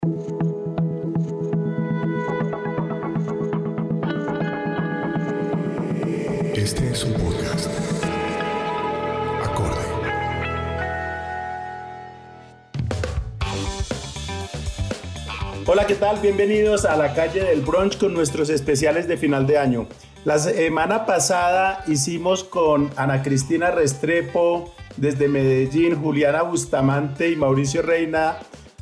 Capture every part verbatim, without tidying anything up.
Este es un podcast Acorde. Hola, ¿qué tal? Bienvenidos a la calle del brunch con nuestros especiales de final de año. La semana pasada hicimos con Ana Cristina Restrepo desde Medellín, Juliana Bustamante y Mauricio Reina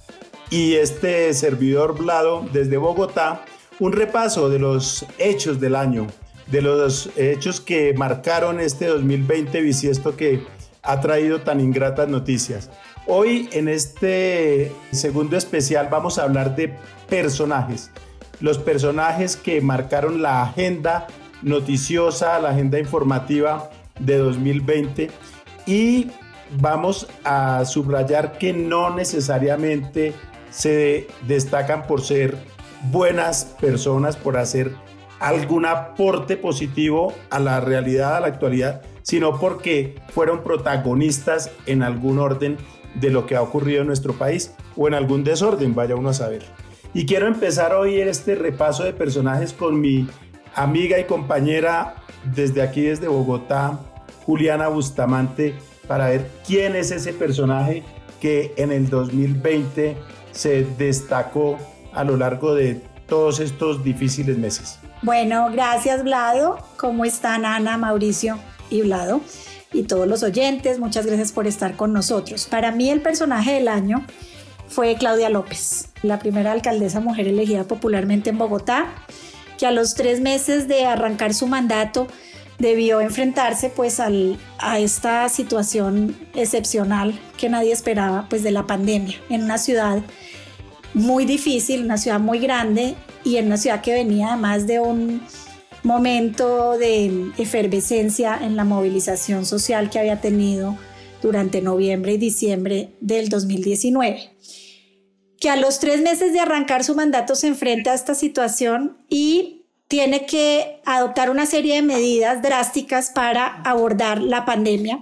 y este servidor Vlado desde Bogotá un repaso de los hechos del año, de los hechos que marcaron este dos mil veinte bisiesto que ha traído tan ingratas noticias. Hoy en este segundo especial vamos a hablar de personajes, los personajes que marcaron la agenda noticiosa, la agenda informativa de dos mil veinte, y vamos a subrayar que no necesariamente se destacan por ser buenas personas, por hacer algún aporte positivo a la realidad, a la actualidad, sino porque fueron protagonistas en algún orden de lo que ha ocurrido en nuestro país o en algún desorden, vaya uno a saber. Y quiero empezar hoy en este repaso de personajes con mi amiga y compañera desde aquí, desde Bogotá, Juliana Bustamante, para ver quién es ese personaje que en el dos mil veinte se destacó a lo largo de todos estos difíciles meses. Bueno, gracias Vlado. ¿Cómo están Ana, Mauricio y Vlado? Y todos los oyentes, muchas gracias por estar con nosotros. Para mí el personaje del año fue Claudia López, la primera alcaldesa mujer elegida popularmente en Bogotá, que a los tres meses de arrancar su mandato debió enfrentarse pues al, a esta situación excepcional que nadie esperaba, pues de la pandemia, en una ciudad muy difícil, una ciudad muy grande y en una ciudad que venía además de un momento de efervescencia en la movilización social que había tenido durante noviembre y diciembre del dos mil diecinueve. Que a los tres meses de arrancar su mandato se enfrenta a esta situación y tiene que adoptar una serie de medidas drásticas para abordar la pandemia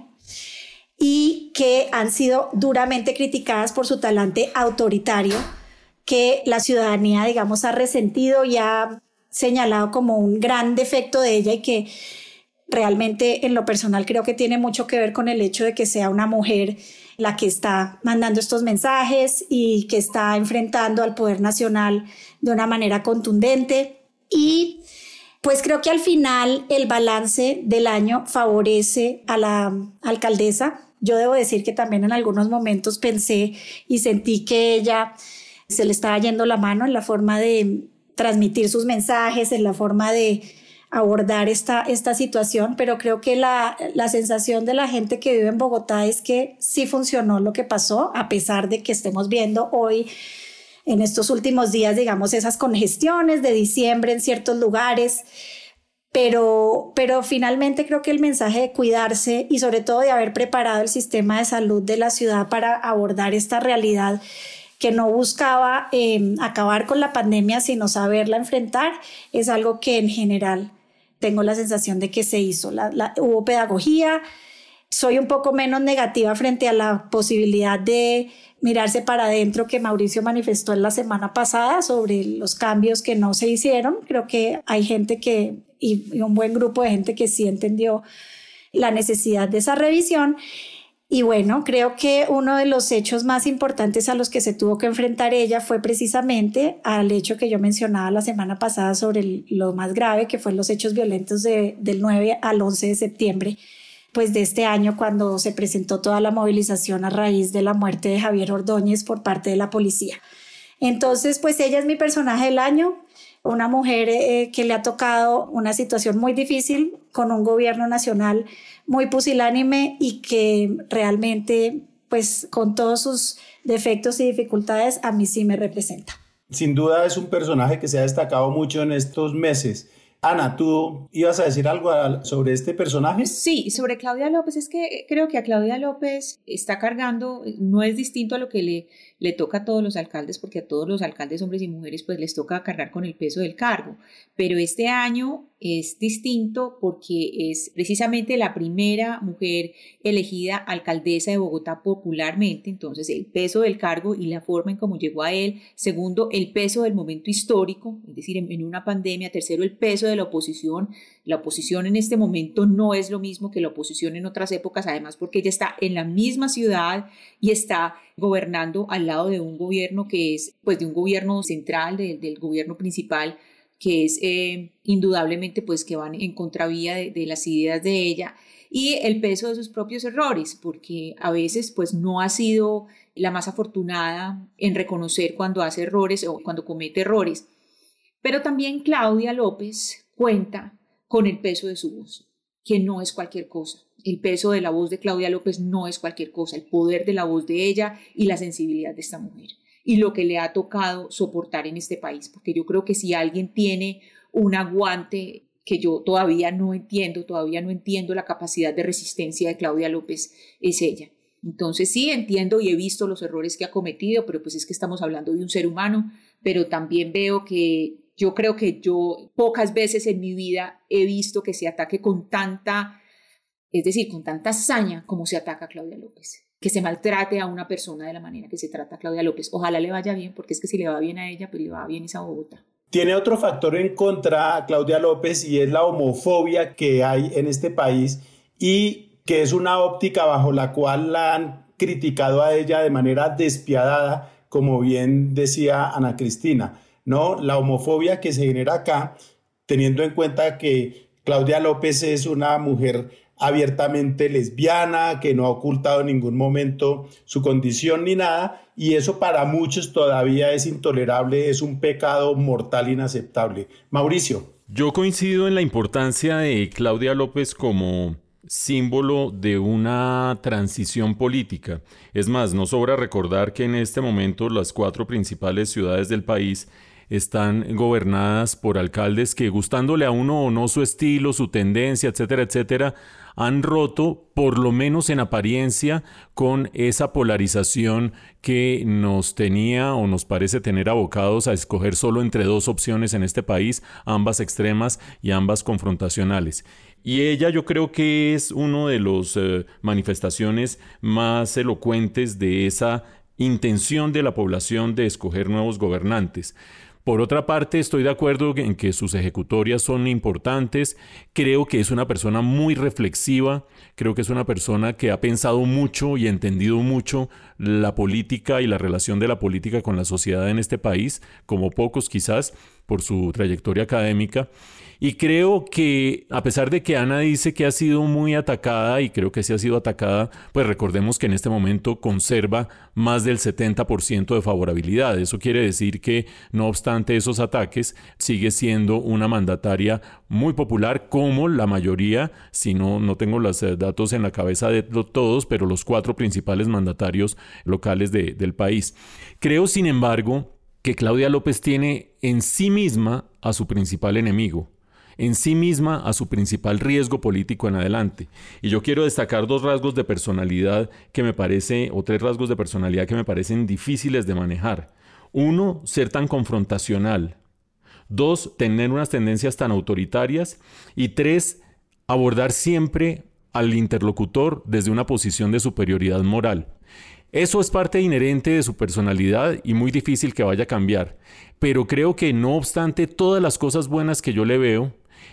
y que han sido duramente criticadas por su talante autoritario, que la ciudadanía, digamos, ha resentido y ha señalado como un gran defecto de ella y que realmente en lo personal creo que tiene mucho que ver con el hecho de que sea una mujer la que está mandando estos mensajes y que está enfrentando al poder nacional de una manera contundente. Y pues creo que al final el balance del año favorece a la alcaldesa. Yo debo decir que también en algunos momentos pensé y sentí que ella se le estaba yendo la mano en la forma de transmitir sus mensajes, en la forma de abordar esta, esta situación, pero creo que la, la sensación de la gente que vive en Bogotá es que sí funcionó lo que pasó, a pesar de que estemos viendo hoy, en estos últimos días, digamos, esas congestiones de diciembre en ciertos lugares, pero, pero finalmente creo que el mensaje de cuidarse y sobre todo de haber preparado el sistema de salud de la ciudad para abordar esta realidad que no buscaba eh, acabar con la pandemia, sino saberla enfrentar, es algo que en general tengo la sensación de que se hizo. La, la, hubo pedagogía. Soy un poco menos negativa frente a la posibilidad de mirarse para adentro que Mauricio manifestó en la semana pasada sobre los cambios que no se hicieron. Creo que hay gente que, y, y un buen grupo de gente que sí entendió la necesidad de esa revisión. Y bueno, creo que uno de los hechos más importantes a los que se tuvo que enfrentar ella fue precisamente al hecho que yo mencionaba la semana pasada sobre el, lo más grave, que fue los hechos violentos de, del nueve al once de septiembre, pues de este año, cuando se presentó toda la movilización a raíz de la muerte de Javier Ordóñez por parte de la policía. Entonces, pues ella es mi personaje del año, una mujer eh, que le ha tocado una situación muy difícil con un gobierno nacional muy pusilánime y que realmente, pues con todos sus defectos y dificultades, a mí sí me representa. Sin duda es un personaje que se ha destacado mucho en estos meses. Ana, ¿tú ibas a decir algo sobre este personaje? Sí, sobre Claudia López. Es que creo que a Claudia López está cargando, no es distinto a lo que le, le toca a todos los alcaldes, porque a todos los alcaldes, hombres y mujeres, pues les toca cargar con el peso del cargo. Pero este año es distinto porque es precisamente la primera mujer elegida alcaldesa de Bogotá popularmente, entonces el peso del cargo y la forma en cómo llegó a él. Segundo, el peso del momento histórico, es decir, en, en una pandemia. Tercero, el peso de la oposición. La oposición en este momento no es lo mismo que la oposición en otras épocas, además porque ella está en la misma ciudad y está gobernando al lado de un gobierno que es, pues de un gobierno central, de, del gobierno principal, que es eh, indudablemente pues que van en contravía de, de las ideas de ella, y el peso de sus propios errores, porque a veces pues no ha sido la más afortunada en reconocer cuando hace errores o cuando comete errores. Pero también Claudia López cuenta con el peso de su voz, que no es cualquier cosa. El peso de la voz de Claudia López no es cualquier cosa, el poder de la voz de ella y la sensibilidad de esta mujer y lo que le ha tocado soportar en este país, porque yo creo que si alguien tiene un aguante que yo todavía no entiendo, todavía no entiendo la capacidad de resistencia de Claudia López, es ella. Entonces sí entiendo y he visto los errores que ha cometido, pero pues es que estamos hablando de un ser humano, pero también veo que yo creo que yo pocas veces en mi vida he visto que se ataque con tanta, es decir, con tanta hazaña como se ataca a Claudia López, que se maltrate a una persona de la manera que se trata a Claudia López. Ojalá le vaya bien, porque es que si le va bien a ella, pues le va bien a Bogotá. Tiene otro factor en contra a Claudia López y es la homofobia que hay en este país y que es una óptica bajo la cual la han criticado a ella de manera despiadada, como bien decía Ana Cristina, ¿no? La homofobia que se genera acá, teniendo en cuenta que Claudia López es una mujer abiertamente lesbiana, que no ha ocultado en ningún momento su condición ni nada, y eso para muchos todavía es intolerable, es un pecado mortal inaceptable. Mauricio. Yo coincido en la importancia de Claudia López como símbolo de una transición política. Es más, no sobra recordar que en este momento las cuatro principales ciudades del país están gobernadas por alcaldes que, gustándole a uno o no su estilo, su tendencia, etcétera, etcétera, han roto, por lo menos en apariencia, con esa polarización que nos tenía o nos parece tener abocados a escoger solo entre dos opciones en este país, ambas extremas y ambas confrontacionales. Y ella yo creo que es una de las eh, manifestaciones más elocuentes de esa intención de la población de escoger nuevos gobernantes. Por otra parte, estoy de acuerdo en que sus ejecutorias son importantes. Creo que es una persona muy reflexiva. Creo que es una persona que ha pensado mucho y entendido mucho la política y la relación de la política con la sociedad en este país, como pocos quizás, por su trayectoria académica. Y creo que, a pesar de que Ana dice que ha sido muy atacada, y creo que sí ha sido atacada, pues recordemos que en este momento conserva más del setenta por ciento de favorabilidad. Eso quiere decir que, no obstante esos ataques, sigue siendo una mandataria muy popular, como la mayoría, si no, no tengo los datos en la cabeza de todos, pero los cuatro principales mandatarios locales de, del país. Creo, sin embargo, que Claudia López tiene en sí misma a su principal enemigo, en sí misma a su principal riesgo político en adelante. Y yo quiero destacar dos rasgos de personalidad que me parece, o tres rasgos de personalidad que me parecen difíciles de manejar. Uno, ser tan confrontacional. Dos, tener unas tendencias tan autoritarias. Y tres, abordar siempre al interlocutor desde una posición de superioridad moral. Eso es parte inherente de su personalidad y muy difícil que vaya a cambiar. Pero creo que, no obstante todas las cosas buenas que yo le veo,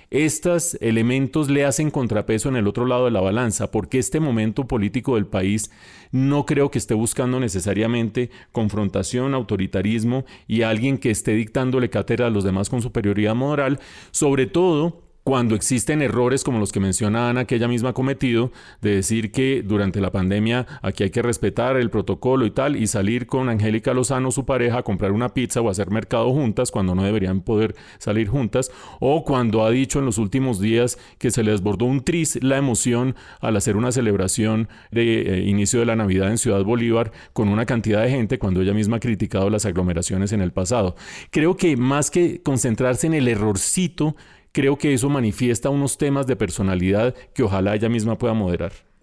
estos elementos le hacen contrapeso en el otro lado de la balanza, porque este momento político del país no creo que esté buscando necesariamente confrontación, autoritarismo y alguien que esté dictándole cátedra a los demás con superioridad moral, sobre todo cuando existen errores como los que menciona Ana, que ella misma ha cometido, de decir que durante la pandemia aquí hay que respetar el protocolo y tal, y salir con Angélica Lozano, su pareja, a comprar una pizza o a hacer mercado juntas cuando no deberían poder salir juntas, o cuando ha dicho en los últimos días que se le desbordó un tris la emoción al hacer una celebración de eh, inicio de la Navidad en Ciudad Bolívar con una cantidad de gente, cuando ella misma ha criticado las aglomeraciones en el pasado. Creo que más que concentrarse en el errorcito, creo que eso manifiesta unos temas de personalidad que ojalá ella misma pueda moderar.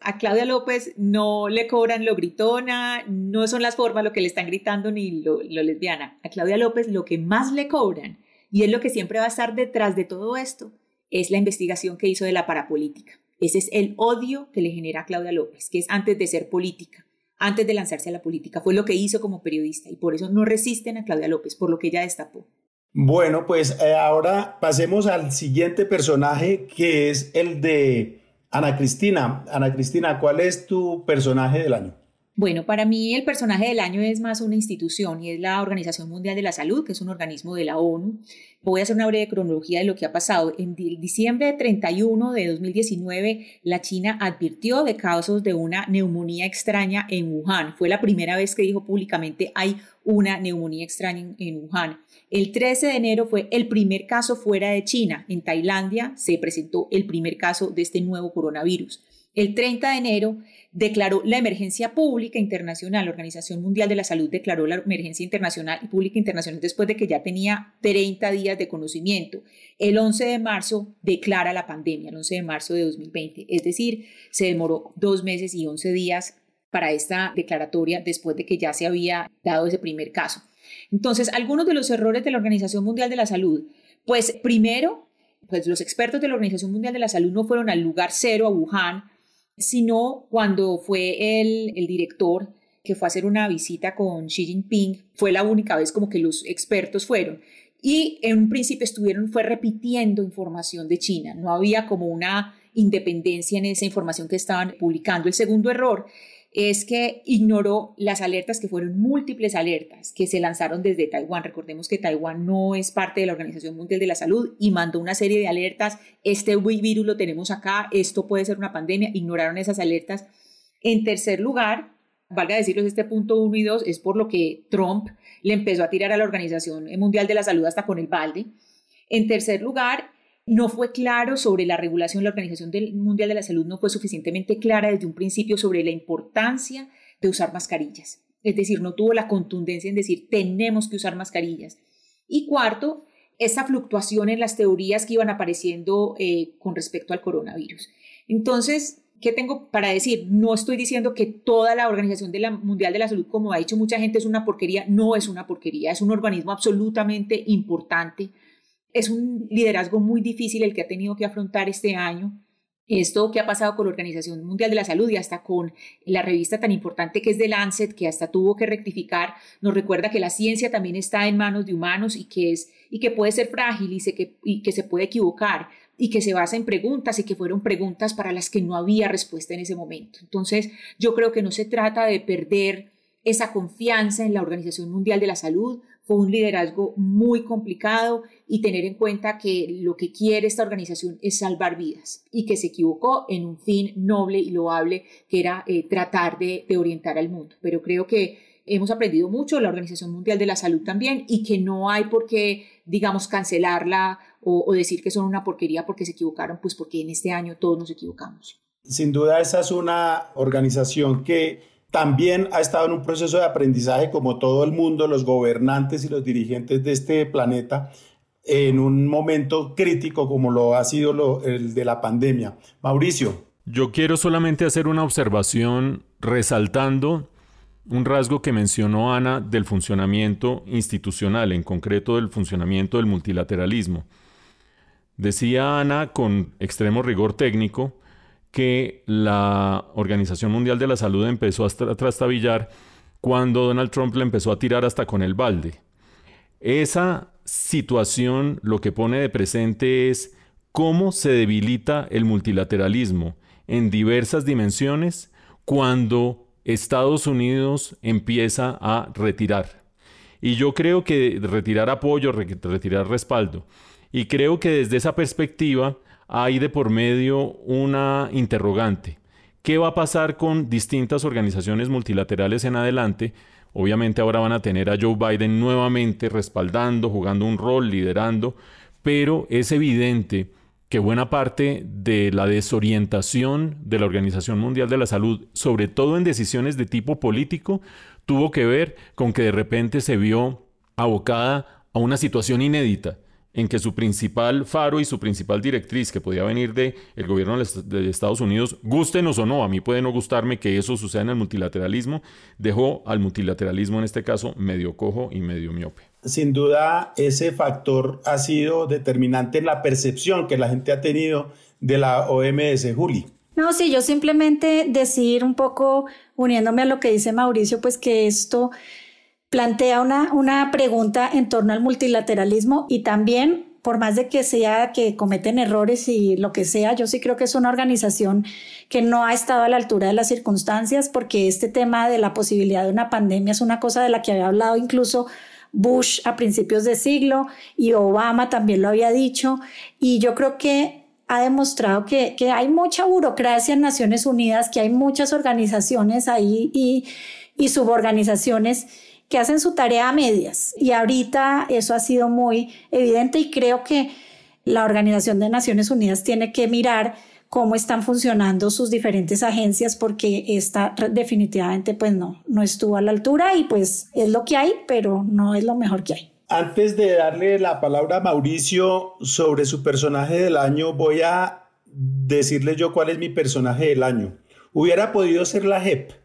A Claudia López no le cobran lo gritona, no son las formas lo que le están gritando ni lo, lo lesbiana. A Claudia López lo que más le cobran, y es lo que siempre va a estar detrás de todo esto, es la investigación que hizo de la parapolítica. Ese es el odio que le genera a Claudia López, que es antes de ser política, antes de lanzarse a la política. Fue lo que hizo como periodista y por eso no resisten a Claudia López, por lo que ella destapó. Bueno, pues eh, ahora pasemos al siguiente personaje, que es el de Ana Cristina. Ana Cristina, ¿cuál es tu personaje del año? Bueno, para mí el personaje del año es más una institución y es la Organización Mundial de la Salud, que es un organismo de la ONU. Voy a hacer una breve cronología de lo que ha pasado. En diciembre treinta y uno de dos mil diecinueve, la China advirtió de casos de una neumonía extraña en Wuhan. Fue la primera vez que dijo públicamente hay una neumonía extraña en, en Wuhan. El trece de enero fue el primer caso fuera de China. En Tailandia se presentó el primer caso de este nuevo coronavirus. El treinta de enero declaró la emergencia pública internacional. La Organización Mundial de la Salud declaró la emergencia internacional y pública internacional después de que ya tenía treinta días de conocimiento. El once de marzo declara la pandemia, el once de marzo de dos mil veinte. Es decir, se demoró dos meses y once días para esta declaratoria después de que ya se había dado ese primer caso. Entonces, algunos de los errores de la Organización Mundial de la Salud. Pues primero, pues los expertos de la Organización Mundial de la Salud no fueron al lugar cero, a Wuhan, sino cuando fue el, el director que fue a hacer una visita con Xi Jinping, fue la única vez como que los expertos fueron. Y en un principio estuvieron, fue repitiendo información de China, no había como una independencia en esa información que estaban publicando. El segundo error es que ignoró las alertas, que fueron múltiples alertas que se lanzaron desde Taiwán. Recordemos que Taiwán no es parte de la Organización Mundial de la Salud y mandó una serie de alertas. Este virus lo tenemos acá, esto puede ser una pandemia. Ignoraron esas alertas. En tercer lugar, valga decirles, este punto uno y dos es por lo que Trump le empezó a tirar a la Organización Mundial de la Salud hasta con el balde. En tercer lugar, no fue claro sobre la regulación. La Organización Mundial de la Salud no fue suficientemente clara desde un principio sobre la importancia de usar mascarillas. Es decir, no tuvo la contundencia en decir tenemos que usar mascarillas. Y cuarto, esa fluctuación en las teorías que iban apareciendo eh, con respecto al coronavirus. Entonces, ¿qué tengo para decir? No estoy diciendo que toda la Organización de la Mundial de la Salud, como ha dicho mucha gente, es una porquería. No es una porquería, es un organismo absolutamente importante. Es un liderazgo muy difícil el que ha tenido que afrontar este año. Esto que ha pasado con la Organización Mundial de la Salud y hasta con la revista tan importante que es The Lancet, que hasta tuvo que rectificar, nos recuerda que la ciencia también está en manos de humanos y que, es, y que puede ser frágil y, se, que, y que se puede equivocar y que se basa en preguntas y que fueron preguntas para las que no había respuesta en ese momento. Entonces, yo creo que no se trata de perder esa confianza en la Organización Mundial de la Salud. Fue un liderazgo muy complicado y tener en cuenta que lo que quiere esta organización es salvar vidas y que se equivocó en un fin noble y loable que era eh, tratar de, de orientar al mundo. Pero creo que hemos aprendido mucho, la Organización Mundial de la Salud también, y que no hay por qué, digamos, cancelarla o, o decir que son una porquería porque se equivocaron, pues porque en este año todos nos equivocamos. Sin duda esa es una organización que también ha estado en un proceso de aprendizaje como todo el mundo, los gobernantes y los dirigentes de este planeta, en un momento crítico como lo ha sido lo, el de la pandemia. Mauricio. Yo quiero solamente hacer una observación resaltando un rasgo que mencionó Ana del funcionamiento institucional, en concreto del funcionamiento del multilateralismo. Decía Ana con extremo rigor técnico que la Organización Mundial de la Salud empezó a trastabillar cuando Donald Trump le empezó a tirar hasta con el balde. Esa situación lo que pone de presente es cómo se debilita el multilateralismo en diversas dimensiones cuando Estados Unidos empieza a retirar. Y yo creo que retirar apoyo, retirar respaldo. Y creo que desde esa perspectiva hay de por medio una interrogante. ¿Qué va a pasar con distintas organizaciones multilaterales en adelante? Obviamente ahora van a tener a Joe Biden nuevamente respaldando, jugando un rol, liderando, pero es evidente que buena parte de la desorientación de la Organización Mundial de la Salud, sobre todo en decisiones de tipo político, tuvo que ver con que de repente se vio abocada a una situación inédita en que su principal faro y su principal directriz, que podía venir del gobierno de Estados Unidos, gústenos o no, a mí puede no gustarme que eso suceda en el multilateralismo, dejó al multilateralismo en este caso medio cojo y medio miope. Sin duda, ese factor ha sido determinante en la percepción que la gente ha tenido de la O M S, Juli. No, sí, yo simplemente decir un poco, uniéndome a lo que dice Mauricio, pues que esto plantea una, una pregunta en torno al multilateralismo y también, por más de que sea que cometen errores y lo que sea, yo sí creo que es una organización que no ha estado a la altura de las circunstancias, porque este tema de la posibilidad de una pandemia es una cosa de la que había hablado incluso Bush a principios de siglo y Obama también lo había dicho, y yo creo que ha demostrado que, que hay mucha burocracia en Naciones Unidas, que hay muchas organizaciones ahí y, y suborganizaciones que hacen su tarea a medias, y ahorita eso ha sido muy evidente, y creo que la Organización de Naciones Unidas tiene que mirar cómo están funcionando sus diferentes agencias, porque esta definitivamente pues no, no estuvo a la altura, y pues es lo que hay, pero no es lo mejor que hay. Antes de darle la palabra a Mauricio sobre su personaje del año, voy a decirle yo cuál es mi personaje del año. Hubiera podido ser la J E P,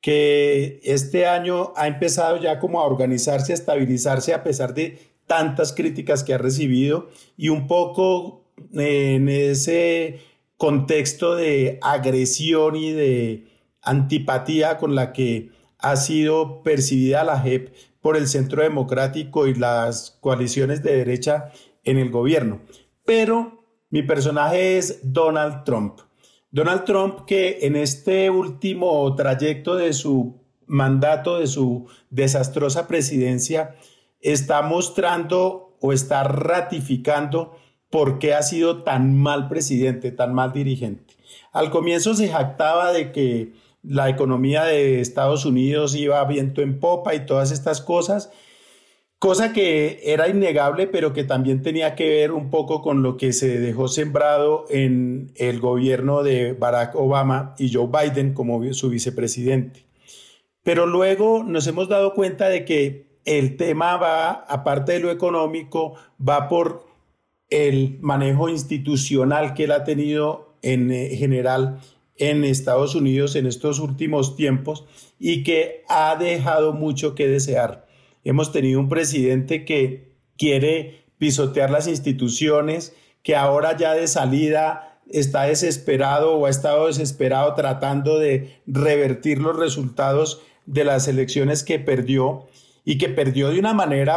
que este año ha empezado ya como a organizarse, a estabilizarse a pesar de tantas críticas que ha recibido, y un poco en ese contexto de agresión y de antipatía con la que ha sido percibida la J E P por el Centro Democrático y las coaliciones de derecha en el gobierno. Pero mi personaje es Donald Trump. Donald Trump, que en este último trayecto de su mandato, de su desastrosa presidencia, está mostrando o está ratificando por qué ha sido tan mal presidente, tan mal dirigente. Al comienzo se jactaba de que la economía de Estados Unidos iba a viento en popa y todas estas cosas, cosa que era innegable, pero que también tenía que ver un poco con lo que se dejó sembrado en el gobierno de Barack Obama y Joe Biden como su vicepresidente. Pero luego nos hemos dado cuenta de que el tema va, aparte de lo económico, va por el manejo institucional que él ha tenido en general en Estados Unidos en estos últimos tiempos, y que ha dejado mucho que desear. Hemos tenido un presidente que quiere pisotear las instituciones, que ahora ya de salida está desesperado o ha estado desesperado tratando de revertir los resultados de las elecciones que perdió, y que perdió de una manera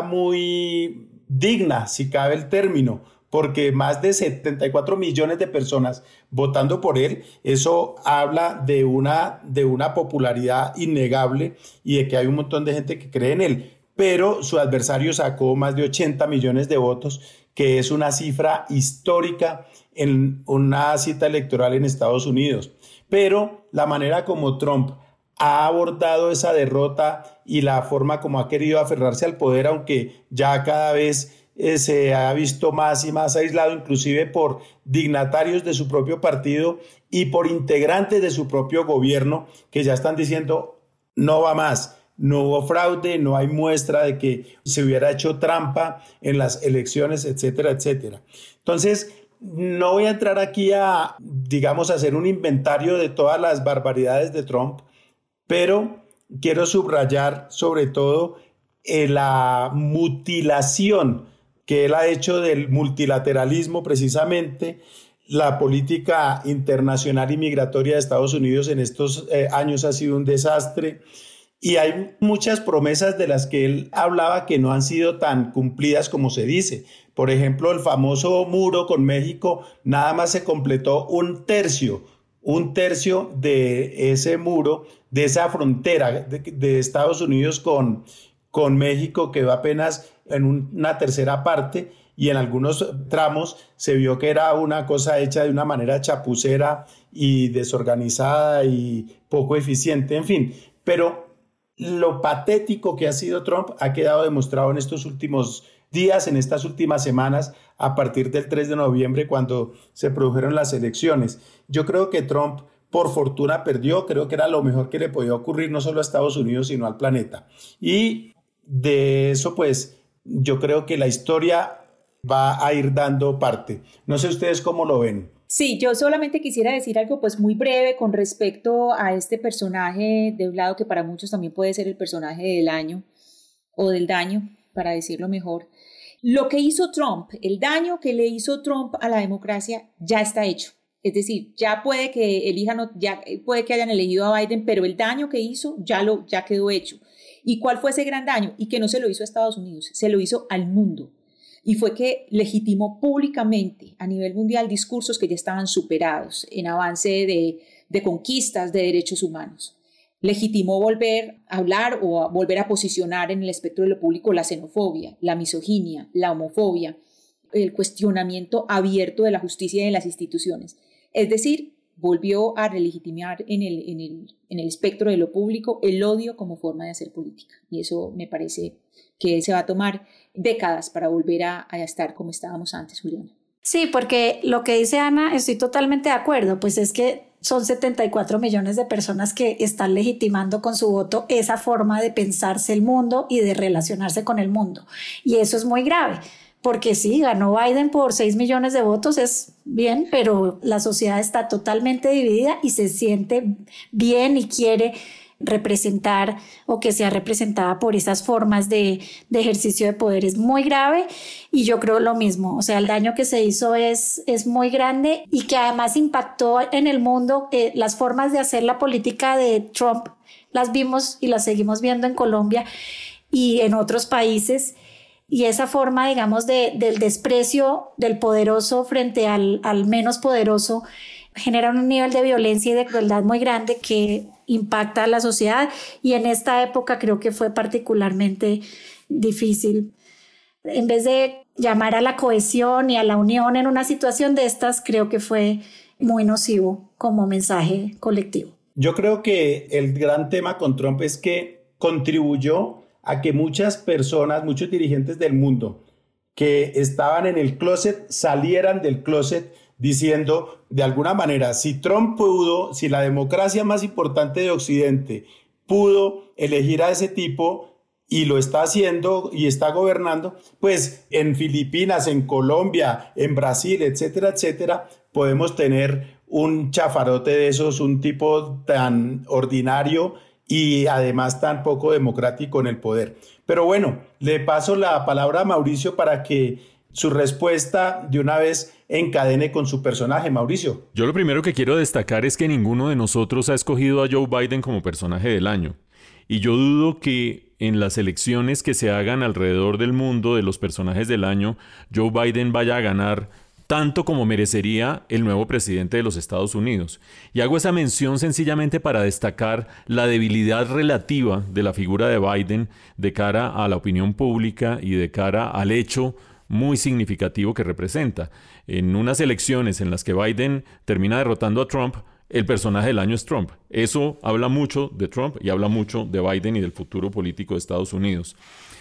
muy digna, si cabe el término, porque más de setenta y cuatro millones de personas votando por él, eso habla de una, de una popularidad innegable y de que hay un montón de gente que cree en él. Pero su adversario sacó más de ochenta millones de votos, que es una cifra histórica en una cita electoral en Estados Unidos. Pero la manera como Trump ha abordado esa derrota y la forma como ha querido aferrarse al poder, aunque ya cada vez eh, se ha visto más y más aislado, inclusive por dignatarios de su propio partido y por integrantes de su propio gobierno, que ya están diciendo no va más. No hubo fraude, no hay muestra de que se hubiera hecho trampa en las elecciones, etcétera, etcétera. Entonces, no voy a entrar aquí a, digamos, a hacer un inventario de todas las barbaridades de Trump, pero quiero subrayar sobre todo eh, la mutilación que él ha hecho del multilateralismo, precisamente. La política internacional y migratoria de Estados Unidos en estos eh, años ha sido un desastre. Y hay muchas promesas de las que él hablaba que no han sido tan cumplidas como se dice. Por ejemplo, el famoso muro con México, nada más se completó un tercio, un tercio de ese muro, de esa frontera de, de Estados Unidos con, con México, quedó apenas en una tercera parte, y en algunos tramos se vio que era una cosa hecha de una manera chapucera y desorganizada y poco eficiente, en fin. Pero lo patético que ha sido Trump ha quedado demostrado en estos últimos días, en estas últimas semanas, a partir del tres de noviembre, cuando se produjeron las elecciones. Yo creo que Trump, por fortuna, perdió. Creo que era lo mejor que le podía ocurrir, no solo a Estados Unidos, sino al planeta. Y de eso, pues, yo creo que la historia va a ir dando parte. No sé ustedes cómo lo ven. Sí, yo solamente quisiera decir algo pues muy breve con respecto a este personaje de un lado que para muchos también puede ser el personaje del año o del daño, para decirlo mejor. Lo que hizo Trump, el daño que le hizo Trump a la democracia ya está hecho. Es decir, ya puede que elijan, ya puede que hayan elegido a Biden, pero el daño que hizo ya, lo, ya quedó hecho. ¿Y cuál fue ese gran daño? Y que no se lo hizo a Estados Unidos, se lo hizo al mundo. Y fue que legitimó públicamente a nivel mundial discursos que ya estaban superados en avance de, de conquistas de derechos humanos. Legitimó volver a hablar o a volver a posicionar en el espectro de lo público la xenofobia, la misoginia, la homofobia, el cuestionamiento abierto de la justicia y de las instituciones. Es decir, volvió a relegitimar en el, en el, en el espectro de lo público el odio como forma de hacer política. Y eso me parece que se va a tomar décadas para volver a, a estar como estábamos antes, Juliana. Sí, porque lo que dice Ana, estoy totalmente de acuerdo, pues es que son setenta y cuatro millones de personas que están legitimando con su voto esa forma de pensarse el mundo y de relacionarse con el mundo. Y eso es muy grave. Porque sí, ganó Biden por seis millones de votos, es bien, pero la sociedad está totalmente dividida y se siente bien y quiere representar o que sea representada por esas formas de, de ejercicio de poder. Es muy grave y yo creo lo mismo. O sea, el daño que se hizo es, es muy grande y que además impactó en el mundo. Eh, las formas de hacer la política de Trump las vimos y las seguimos viendo en Colombia y en otros países. Y esa forma, digamos, de, del desprecio del poderoso frente al, al menos poderoso genera un nivel de violencia y de crueldad muy grande que impacta a la sociedad. Y en esta época creo que fue particularmente difícil. En vez de llamar a la cohesión y a la unión en una situación de estas, creo que fue muy nocivo como mensaje colectivo. Yo creo que el gran tema con Trump es que contribuyó a que muchas personas, muchos dirigentes del mundo que estaban en el closet salieran del closet diciendo de alguna manera, si Trump pudo, si la democracia más importante de Occidente pudo elegir a ese tipo y lo está haciendo y está gobernando, pues en Filipinas, en Colombia, en Brasil, etcétera, etcétera, podemos tener un chafarote de esos, un tipo tan ordinario y además tan poco democrático en el poder. Pero bueno, le paso la palabra a Mauricio para que su respuesta de una vez encadene con su personaje. Mauricio. Yo lo primero que quiero destacar es que ninguno de nosotros ha escogido a Joe Biden como personaje del año. Y yo dudo que en las elecciones que se hagan alrededor del mundo de los personajes del año, Joe Biden vaya a ganar tanto como merecería el nuevo presidente de los Estados Unidos. Y hago esa mención sencillamente para destacar la debilidad relativa de la figura de Biden de cara a la opinión pública y de cara al hecho muy significativo que representa. En unas elecciones en las que Biden termina derrotando a Trump, el personaje del año es Trump. Eso habla mucho de Trump y habla mucho de Biden y del futuro político de Estados Unidos.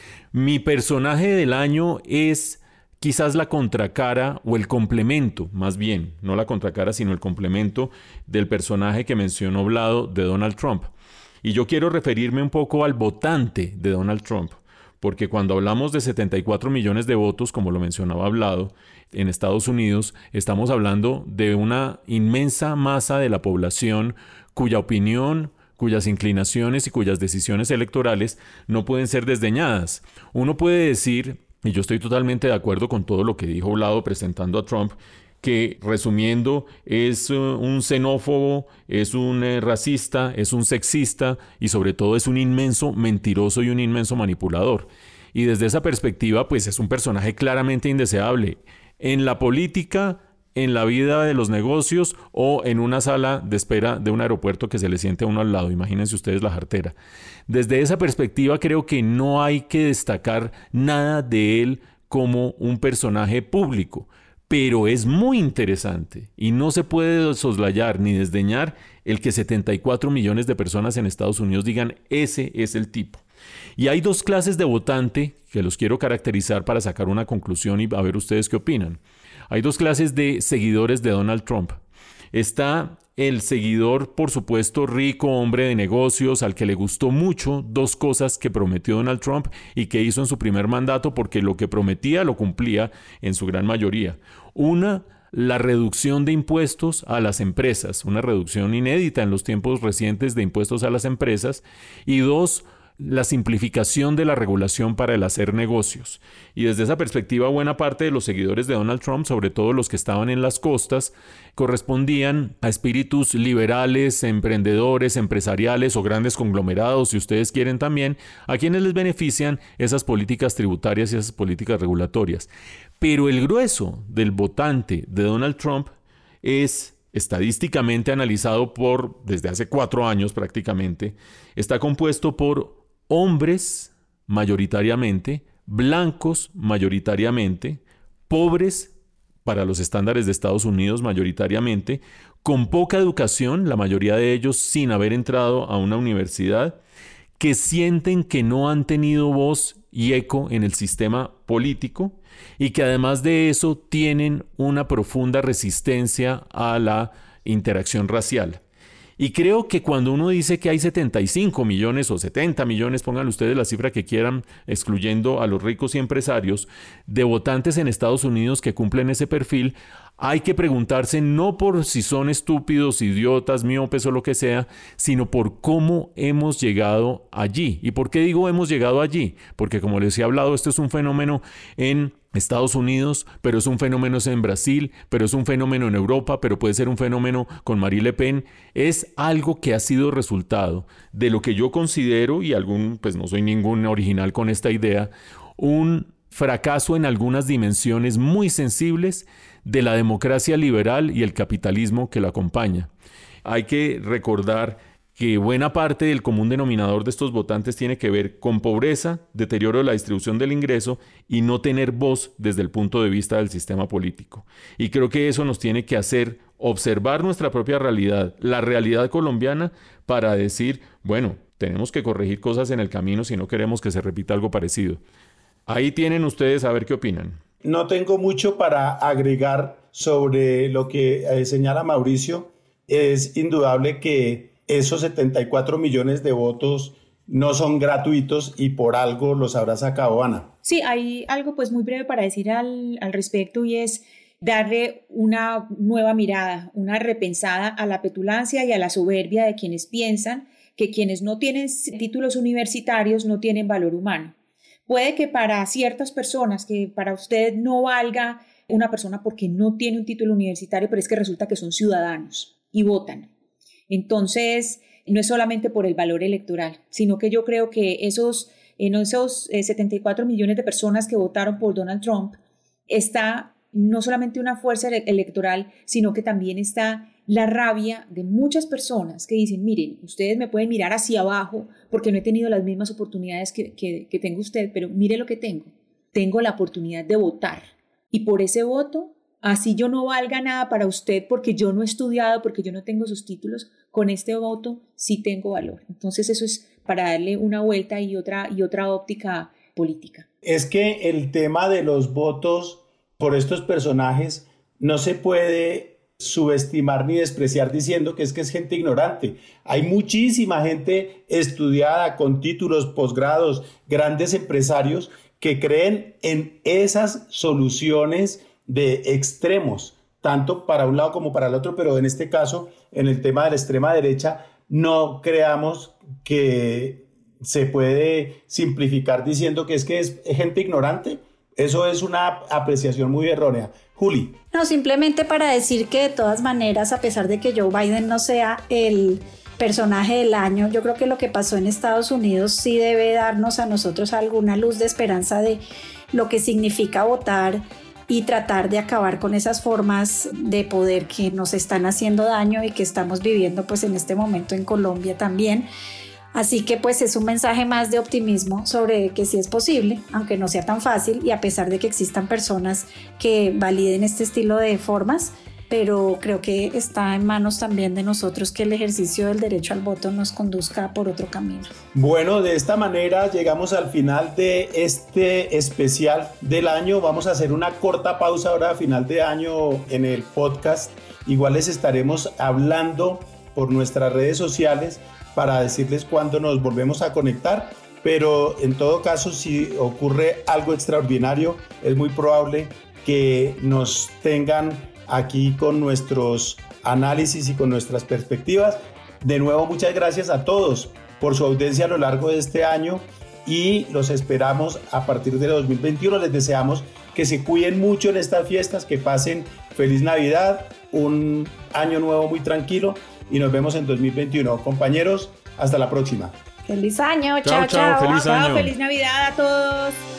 Mi personaje del año es quizás la contracara o el complemento, más bien, no la contracara, sino el complemento del personaje que mencionó Vlado de Donald Trump. Y yo quiero referirme un poco al votante de Donald Trump, porque cuando hablamos de setenta y cuatro millones de votos, como lo mencionaba Vlado, en Estados Unidos, estamos hablando de una inmensa masa de la población cuya opinión, cuyas inclinaciones y cuyas decisiones electorales no pueden ser desdeñadas. Uno puede decir, y yo estoy totalmente de acuerdo con todo lo que dijo Vlado presentando a Trump, que resumiendo es uh, un xenófobo, es un uh, racista, es un sexista y sobre todo es un inmenso mentiroso y un inmenso manipulador. Y desde esa perspectiva, pues es un personaje claramente indeseable en la política, en la vida de los negocios o en una sala de espera de un aeropuerto que se le siente a uno al lado. Imagínense ustedes la jartera. Desde esa perspectiva creo que no hay que destacar nada de él como un personaje público, pero es muy interesante y no se puede soslayar ni desdeñar el que setenta y cuatro millones de personas en Estados Unidos digan ese es el tipo. Y hay dos clases de votante que los quiero caracterizar para sacar una conclusión y a ver ustedes qué opinan. Hay dos clases de seguidores de Donald Trump. Está el seguidor, por supuesto, rico, hombre de negocios, al que le gustó mucho dos cosas que prometió Donald Trump y que hizo en su primer mandato, porque lo que prometía lo cumplía en su gran mayoría. Una, la reducción de impuestos a las empresas, una reducción inédita en los tiempos recientes de impuestos a las empresas. Y dos, la simplificación de la regulación para el hacer negocios. Y desde esa perspectiva, buena parte de los seguidores de Donald Trump, sobre todo los que estaban en las costas, correspondían a espíritus liberales, emprendedores, empresariales o grandes conglomerados, si ustedes quieren también, a quienes les benefician esas políticas tributarias y esas políticas regulatorias. Pero el grueso del votante de Donald Trump es, estadísticamente analizado por, desde hace cuatro años prácticamente, está compuesto por hombres mayoritariamente, blancos mayoritariamente, pobres para los estándares de Estados Unidos mayoritariamente, con poca educación, la mayoría de ellos sin haber entrado a una universidad, que sienten que no han tenido voz y eco en el sistema político y que además de eso tienen una profunda resistencia a la interacción racial. Y creo que cuando uno dice que hay setenta y cinco millones o setenta millones, pongan ustedes la cifra que quieran, excluyendo a los ricos y empresarios, de votantes en Estados Unidos que cumplen ese perfil, hay que preguntarse no por si son estúpidos, idiotas, miopes o lo que sea, sino por cómo hemos llegado allí. ¿Y por qué digo hemos llegado allí? Porque como les he hablado, esto es un fenómeno en Estados Unidos, pero es un fenómeno en Brasil, pero es un fenómeno en Europa, pero puede ser un fenómeno con Marine Le Pen. Es algo que ha sido resultado de lo que yo considero, y algún, pues no soy ningún original con esta idea, un fracaso en algunas dimensiones muy sensibles de la democracia liberal y el capitalismo que la acompaña. Hay que recordar que buena parte del común denominador de estos votantes tiene que ver con pobreza, deterioro de la distribución del ingreso y no tener voz desde el punto de vista del sistema político. Y creo que eso nos tiene que hacer observar nuestra propia realidad, la realidad colombiana, para decir, bueno, tenemos que corregir cosas en el camino si no queremos que se repita algo parecido. Ahí tienen ustedes a ver qué opinan. No tengo mucho para agregar sobre lo que eh, señala Mauricio. Es indudable que esos setenta y cuatro millones de votos no son gratuitos y por algo los habrá sacado, Ana. Sí, hay algo pues muy breve para decir al, al respecto, y es darle una nueva mirada, una repensada a la petulancia y a la soberbia de quienes piensan que quienes no tienen títulos universitarios no tienen valor humano. Puede que para ciertas personas, que para usted no valga una persona porque no tiene un título universitario, pero es que resulta que son ciudadanos y votan. Entonces, no es solamente por el valor electoral, sino que yo creo que esos, en esos eh, setenta y cuatro millones de personas que votaron por Donald Trump está no solamente una fuerza ele- electoral, sino que también está la rabia de muchas personas que dicen, miren, ustedes me pueden mirar hacia abajo porque no he tenido las mismas oportunidades que, que, que tengo usted, pero mire lo que tengo. Tengo la oportunidad de votar y por ese voto, así yo no valga nada para usted porque yo no he estudiado, porque yo no tengo sus títulos, con este voto sí tengo valor. Entonces eso es para darle una vuelta y otra, y otra óptica política. Es que el tema de los votos por estos personajes no se puede subestimar ni despreciar diciendo que es que es gente ignorante. Hay muchísima gente estudiada con títulos, posgrados, grandes empresarios que creen en esas soluciones de extremos, tanto para un lado como para el otro, pero en este caso, en el tema de la extrema derecha, no creamos que se puede simplificar diciendo que es que es gente ignorante. Eso es una apreciación muy errónea. Juli. No, simplemente para decir que de todas maneras, a pesar de que Joe Biden no sea el personaje del año, yo creo que lo que pasó en Estados Unidos sí debe darnos a nosotros alguna luz de esperanza de lo que significa votar y tratar de acabar con esas formas de poder que nos están haciendo daño y que estamos viviendo pues en este momento en Colombia también. Así que pues es un mensaje más de optimismo sobre que sí es posible, aunque no sea tan fácil, y a pesar de que existan personas que validen este estilo de formas, pero creo que está en manos también de nosotros que el ejercicio del derecho al voto nos conduzca por otro camino. Bueno, de esta manera llegamos al final de este especial del año. Vamos a hacer una corta pausa ahora a final de año en el podcast. Igual les estaremos hablando por nuestras redes sociales para decirles cuándo nos volvemos a conectar, pero en todo caso, si ocurre algo extraordinario, es muy probable que nos tengan aquí con nuestros análisis y con nuestras perspectivas. De nuevo, muchas gracias a todos por su audiencia a lo largo de este año y los esperamos a partir de dos mil veintiuno. Les deseamos que se cuiden mucho en estas fiestas, que pasen feliz Navidad, un año nuevo muy tranquilo y nos vemos en dos mil veintiuno. Compañeros, hasta la próxima. Feliz año, Chao, chao, chao, chao. feliz Chao, año. feliz Navidad a todos.